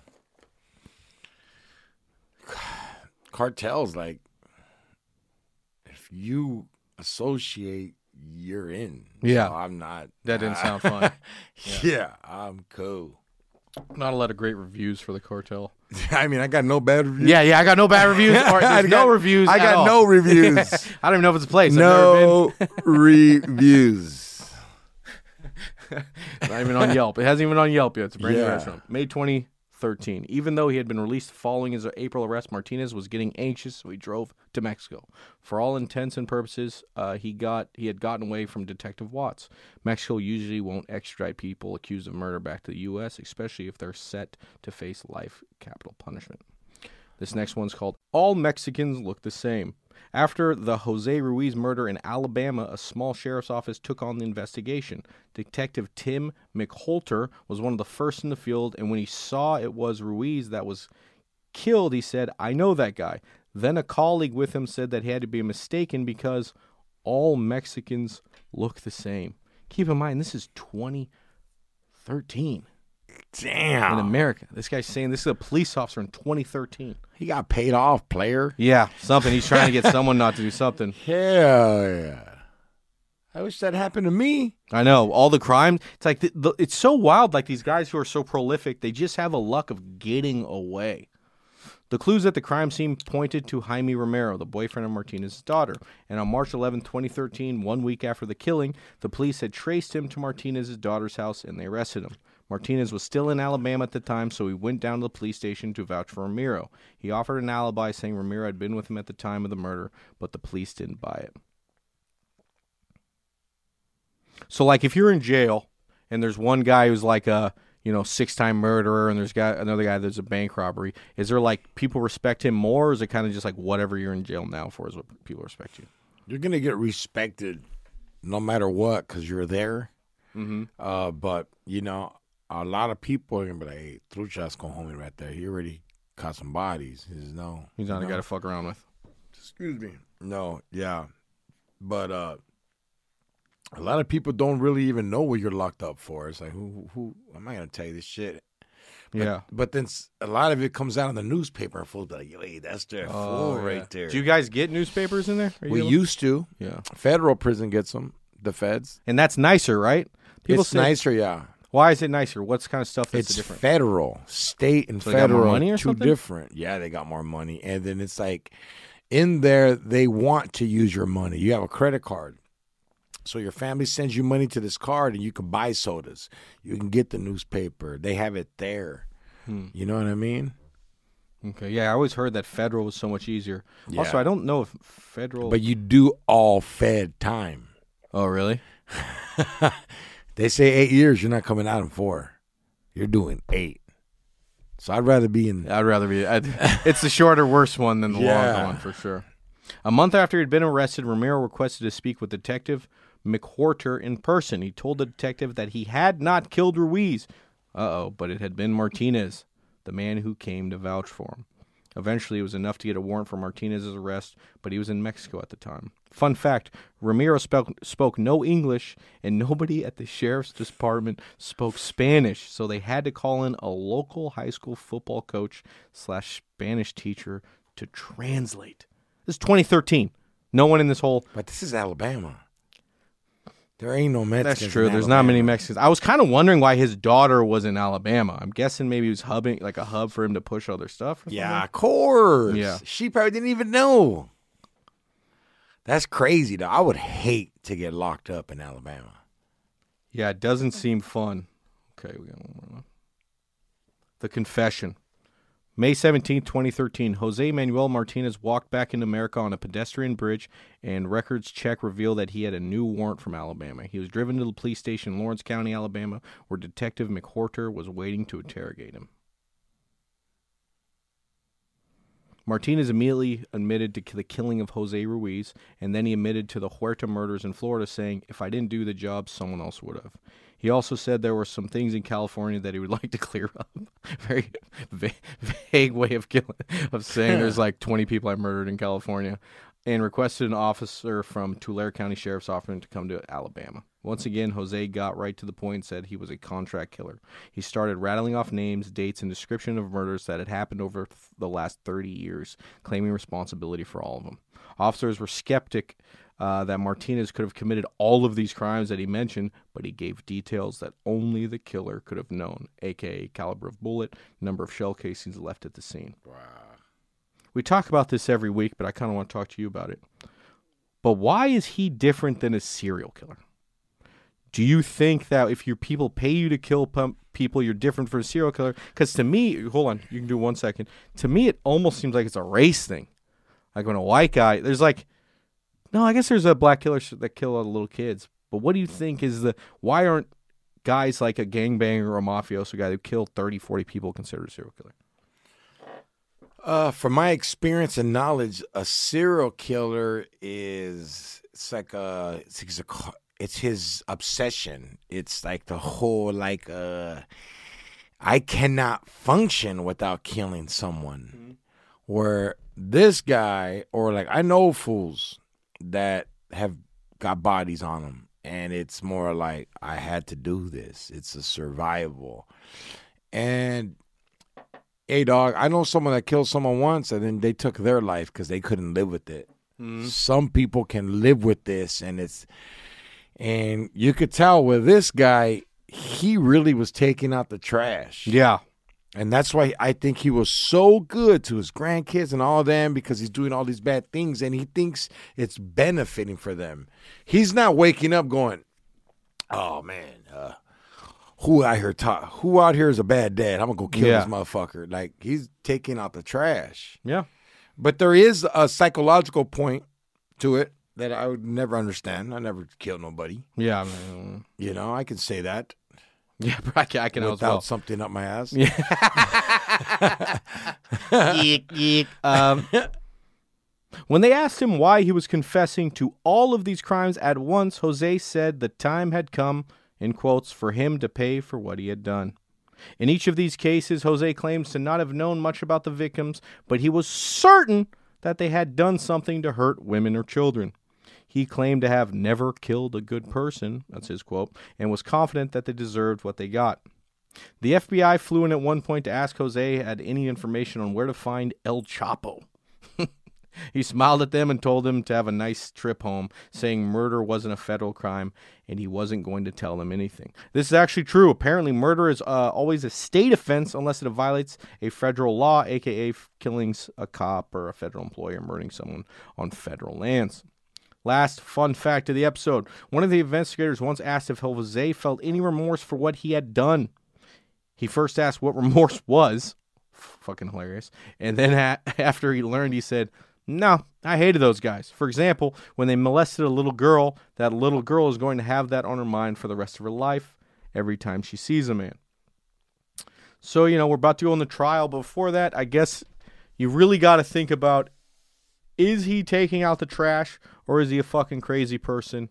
Cartels, like, if you associate, you're in. Yeah. So I'm not. That didn't sound fun. Yeah, I'm cool. Not a lot of great reviews for the cartel. I mean, I got no bad reviews. Yeah, I got no bad reviews. There's no reviews. I got no reviews. I don't even know if it's a place. No reviews. Not even on Yelp. It hasn't even on Yelp yet. It's a brand new Yeah. restaurant. May 23rd, 13. Even though he had been released following his April arrest, Martinez was getting anxious, so he drove to Mexico. For all intents and purposes, he had gotten away from Detective Watts. Mexico usually won't extradite people accused of murder back to the U.S., especially if they're set to face life capital punishment. This next one's called All Mexicans Look the Same. After the Jose Ruiz murder in Alabama, a small sheriff's office took on the investigation. Detective Tim McHolter was one of the first in the field, and when he saw it was Ruiz that was killed, he said, "I know that guy." Then a colleague with him said that he had to be mistaken because all Mexicans look the same. Keep in mind, this is 2013. Damn. In America. This guy's saying this is a police officer in 2013. He got paid off, player. Yeah, something. He's trying to get someone not to do something. Hell yeah. I wish that happened to me. I know. All the crime. It's like, it's so wild. Like these guys who are so prolific, they just have a luck of getting away. The clues at the crime scene pointed to Jaime Romero, the boyfriend of Martinez's daughter. And on March 11, 2013, 1 week after the killing, the police had traced him to Martinez's daughter's house and they arrested him. Martinez was still in Alabama at the time, so he went down to the police station to vouch for Romero. He offered an alibi saying Romero had been with him at the time of the murder, but the police didn't buy it. So, like, if you're in jail and there's one guy who's like a, 6-time murderer and there's another guy that's a bank robbery, is there, like, people respect him more, or is it kind of just like whatever you're in jail now for is what people respect you? You're going to get respected no matter what because you're there. Mm-hmm. But, a lot of people are going to be like, hey, Trucha's going home right there. He already caught some bodies. He's not a guy to fuck around with. Excuse me. No, yeah. But a lot of people don't really even know what you're locked up for. It's like, who am I going to tell you this shit? Yeah. But then a lot of it comes out in the newspaper and fools be like, hey, that's their fool right there. Do you guys get newspapers in there? We used to. Yeah. Federal prison gets them, the feds. And that's nicer, right? It's nicer, yeah. Why is it nicer? What's kind of stuff that's different? It's federal. State and so federal. They got more money or two something? Different. Yeah, they got more money. And then it's like in there, they want to use your money. You have a credit card. So your family sends you money to this card and you can buy sodas. You can get the newspaper. They have it there. You know what I mean? Okay. Yeah, I always heard that federal was so much easier. Yeah. Also, I don't know if federal... But you do all fed time. Oh, really? They say 8 years, you're not coming out in 4. You're doing 8. So I'd rather be in... It's the shorter, worse one than the longer one, for sure. A month after he'd been arrested, Romero requested to speak with Detective McHorter in person. He told the detective that he had not killed Ruiz. But it had been Martinez, the man who came to vouch for him. Eventually, it was enough to get a warrant for Martinez's arrest, but he was in Mexico at the time. Fun fact, Romero spoke no English, and nobody at the sheriff's department spoke Spanish, so they had to call in a local high school football coach / Spanish teacher to translate. This is 2013. No one in this whole... But this is Alabama. There ain't no Mexicans. That's true. There's not many Mexicans. I was kind of wondering why his daughter was in Alabama. I'm guessing maybe he was hubbing, like a hub for him to push other stuff. Yeah, of course. Yeah. She probably didn't even know. That's crazy, though. I would hate to get locked up in Alabama. Yeah, it doesn't seem fun. Okay, we got one more. The confession. May 17, 2013, Jose Manuel Martinez walked back into America on a pedestrian bridge, and records check revealed that he had a new warrant from Alabama. He was driven to the police station in Lawrence County, Alabama, where Detective McHorter was waiting to interrogate him. Martinez immediately admitted to the killing of Jose Ruiz, and then he admitted to the Huerta murders in Florida, saying, "If I didn't do the job, someone else would have." He also said there were some things in California that he would like to clear up. Very vague way of saying there's like 20 people I murdered in California, and requested an officer from Tulare County Sheriff's Office to come to Alabama. Once again, Jose got right to the point and said he was a contract killer. He started rattling off names, dates, and description of murders that had happened over the last 30 years, claiming responsibility for all of them. Officers were skeptic that Martinez could have committed all of these crimes that he mentioned, but he gave details that only the killer could have known, a.k.a. caliber of bullet, number of shell casings left at the scene. Wow. We talk about this every week, but I kind of want to talk to you about it. But why is he different than a serial killer? Do you think that if your people pay you to kill people, you're different from a serial killer? Because to me, hold on, you can do 1 second. To me, it almost seems like it's a race thing. Like when a white guy, there's like, no, I guess there's a black killer that kill all the little kids. But what do you think is why aren't guys like a gangbanger or a mafioso guy who killed 30, 40 people considered a serial killer? From my experience and knowledge, a serial killer it's his obsession. It's like the whole I cannot function without killing someone. Mm-hmm. Where this guy, or like I know fools that have got bodies on them, and it's more like I had to do this. It's a survival. And hey, dog, I know someone that killed someone once and then they took their life because they couldn't live with it. Mm-hmm. Some people can live with this, and you could tell with this guy, he really was taking out the trash. Yeah. And that's why I think he was so good to his grandkids and all of them, because he's doing all these bad things and he thinks it's benefiting for them. He's not waking up going, oh, man, who out here is a bad dad? I'm going to go kill this motherfucker. Like, he's taking out the trash. Yeah. But there is a psychological point to it that I would never understand. I never killed nobody. Yeah. I mean, you know, I can say that. Yeah, I can without as well. Something up my ass. Yeah. Eek, eek. When they asked him why he was confessing to all of these crimes at once, Jose said the time had come, in quotes, for him to pay for what he had done. In each of these cases, Jose claims to not have known much about the victims, but he was certain that they had done something to hurt women or children. He claimed to have never killed a good person, that's his quote, and was confident that they deserved what they got. The FBI flew in at one point to ask Jose had any information on where to find El Chapo. He smiled at them and told them to have a nice trip home, saying murder wasn't a federal crime and he wasn't going to tell them anything. This is actually true. Apparently, murder is always a state offense unless it violates a federal law, a.k.a. killing a cop or a federal employee or murdering someone on federal lands. Last fun fact of the episode. One of the investigators once asked if Jose felt any remorse for what he had done. He first asked what remorse was. Fucking hilarious. And then after he learned, he said, no, I hated those guys. For example, when they molested a little girl, that little girl is going to have that on her mind for the rest of her life every time she sees a man. So, we're about to go on the trial. Before that, I guess you really got to think about, is he taking out the trash or is he a fucking crazy person?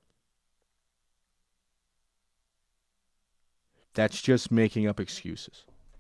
That's just making up excuses.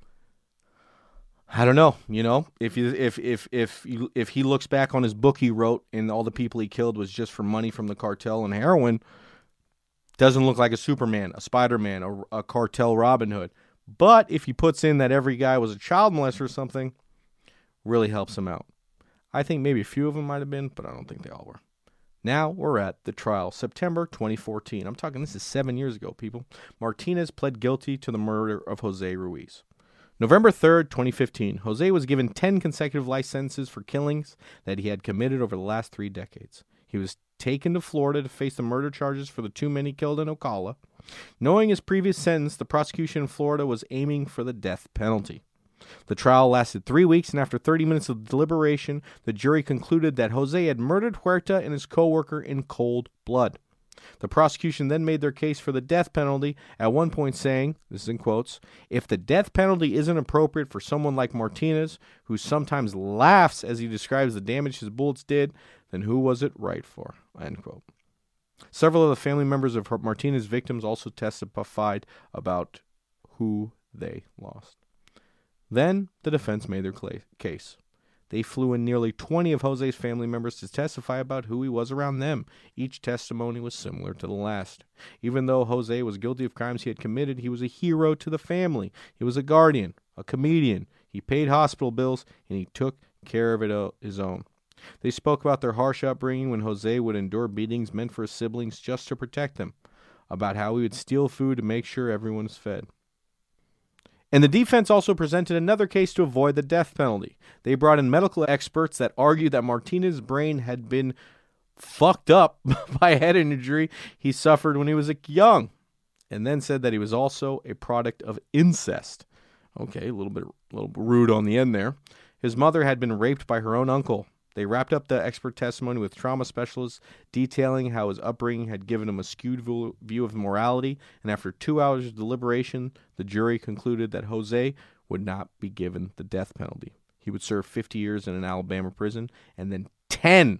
I don't know, if he looks back on his book he wrote and all the people he killed was just for money from the cartel and heroin, doesn't look like a Superman, a Spider-Man, a cartel Robin Hood. But if he puts in that every guy was a child molester or something, really helps him out. I think maybe a few of them might have been, but I don't think they all were. Now we're at the trial, September 2014. I'm talking, this is 7 years ago, people. Martinez pled guilty to the murder of Jose Ruiz. November 3rd, 2015, Jose was given 10 consecutive life sentences for killings that he had committed over the last 3 decades. He was taken to Florida to face the murder charges for the 2 men he killed in Ocala. Knowing his previous sentence, the prosecution in Florida was aiming for the death penalty. The trial lasted 3 weeks, and after 30 minutes of deliberation, the jury concluded that Jose had murdered Huerta and his co-worker in cold blood. The prosecution then made their case for the death penalty, at one point saying, this is in quotes, if the death penalty isn't appropriate for someone like Martinez, who sometimes laughs as he describes the damage his bullets did, then who was it right for? End quote. Several of the family members of Martinez's victims also testified about who they lost. Then the defense made their case. They flew in nearly 20 of Jose's family members to testify about who he was around them. Each testimony was similar to the last. Even though Jose was guilty of crimes he had committed, he was a hero to the family. He was a guardian, a comedian. He paid hospital bills, and he took care of it his own. They spoke about their harsh upbringing when Jose would endure beatings meant for his siblings just to protect them, about how he would steal food to make sure everyone was fed. And the defense also presented another case to avoid the death penalty. They brought in medical experts that argued that Martinez's brain had been fucked up by a head injury he suffered when he was young. and then said that he was also a product of incest. Okay, a little rude on the end there. His mother had been raped by her own uncle. They wrapped up the expert testimony with trauma specialists detailing how his upbringing had given him a skewed view of morality, and after 2 hours of deliberation, the jury concluded that Jose would not be given the death penalty. He would serve 50 years in an Alabama prison and then 10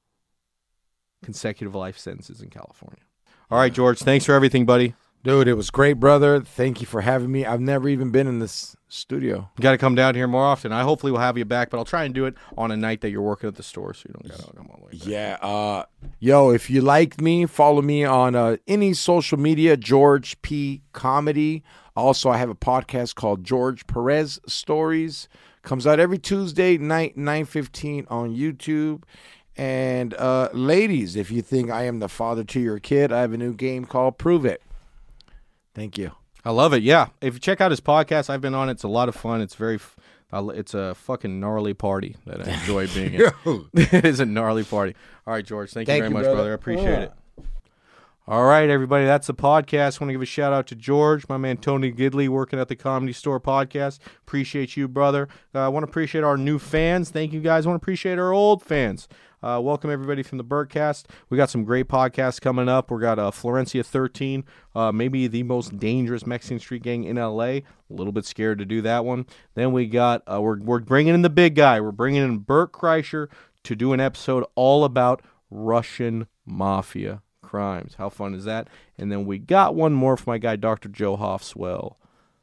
consecutive life sentences in California. All right, George, thanks for everything, buddy. Dude, it was great, brother. Thank you for having me. I've never even been in this studio. You got to come down here more often. I hopefully will have you back, but I'll try and do it on a night that you're working at the store, so you don't got to come all the way back. Yeah. Yo, if you like me, follow me on any social media, George P. Comedy. Also, I have a podcast called George Perez Stories. Comes out every Tuesday night, 9:15 on YouTube. And ladies, if you think I am the father to your kid, I have a new game called Prove It. Thank you. I love it. Yeah. If you check out his podcast, I've been on it. It's a lot of fun. It's it's a fucking gnarly party that I enjoy being in. It is a gnarly party. All right, George. Thank you very much, brother. I appreciate it. All right, everybody. That's the podcast. I want to give a shout out to George, my man Tony Gidley, working at the Comedy Store Podcast. Appreciate you, brother. I want to appreciate our new fans. Thank you, guys. I want to appreciate our old fans. Welcome, everybody, from the Bertcast. We got some great podcasts coming up. We got Florencia 13, maybe the most dangerous Mexican street gang in L.A. A little bit scared to do that one. Then we got, we're bringing in the big guy. We're bringing in Bert Kreischer to do an episode all about Russian mafia crimes. How fun is that? And then we got one more from my guy, Dr. Joe Hoffswell.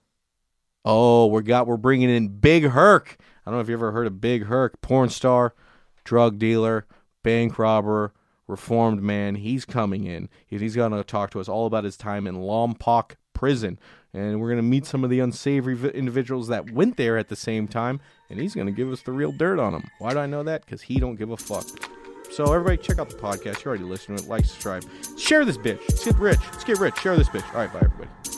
Oh, we're bringing in Big Herc. I don't know if you ever heard of Big Herc, porn star, drug dealer, bank robber, reformed man. He's coming in. He's going to talk to us all about his time in Lompoc prison. And we're going to meet some of the unsavory individuals that went there at the same time. And he's going to give us the real dirt on them. Why do I know that? Because he don't give a fuck. So everybody check out the podcast. You're already listening to it. Like, subscribe. Share this bitch. Let's get rich. Share this bitch. All right, bye, everybody.